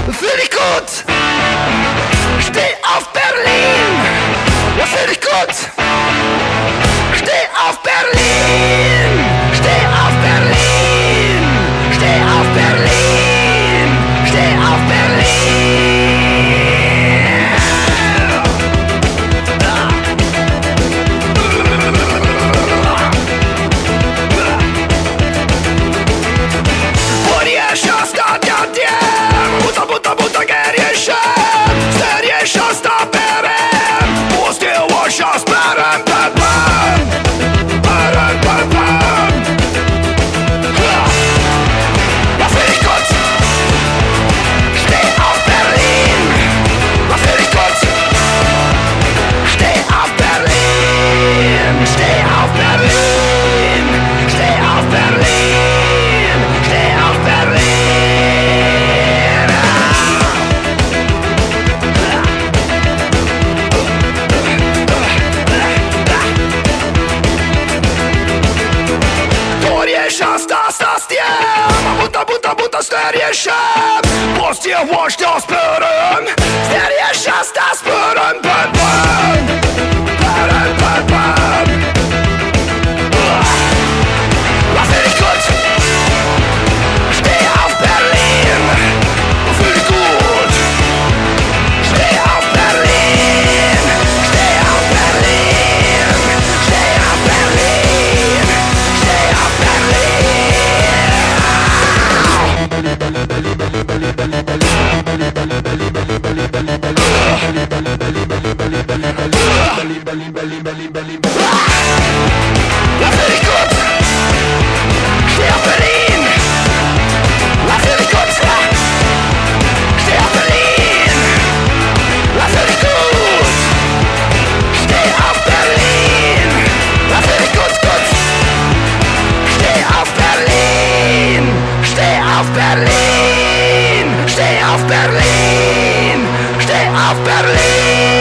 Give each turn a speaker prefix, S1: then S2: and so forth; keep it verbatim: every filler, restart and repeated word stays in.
S1: Fühl dich gut. Steh auf Berlin. Ja, fühl dich gut. Steh auf Berlin. Steh auf Berlin. Steh auf Berlin. Steh auf Berlin. Buta, buta, buta, gerješem, sterješem, staperem, pustilo šas, perem, perem, perem, perem. Ja, fühl dich gut. Steh auf Berlin. Ja, fühl dich gut. Steh auf Berlin. Steh auf Berlin. Steh auf Berlin. Steh auf Berlin. Buta, buta, buta, sterješem, pustilo što sperem, sterješem, sta sperem, pem, pem, perem, pem, pem. Ja, fühl dich gut. Steh auf Berlin. Fühl dich gut. Steh auf Berlin. Steh auf Berlin. Steh auf Berlin. Steh auf Berlin. Ja, fühl dich gut. Steh auf Berlin. Ja, fühl dich gut. Steh auf Berlin. Ja, fühl dich gut. Steh auf Berlin. Ja, fühl dich gut, gut. Steh auf Berlin. Steh auf Berlin. Steh auf Berlin. Steh auf Berlin.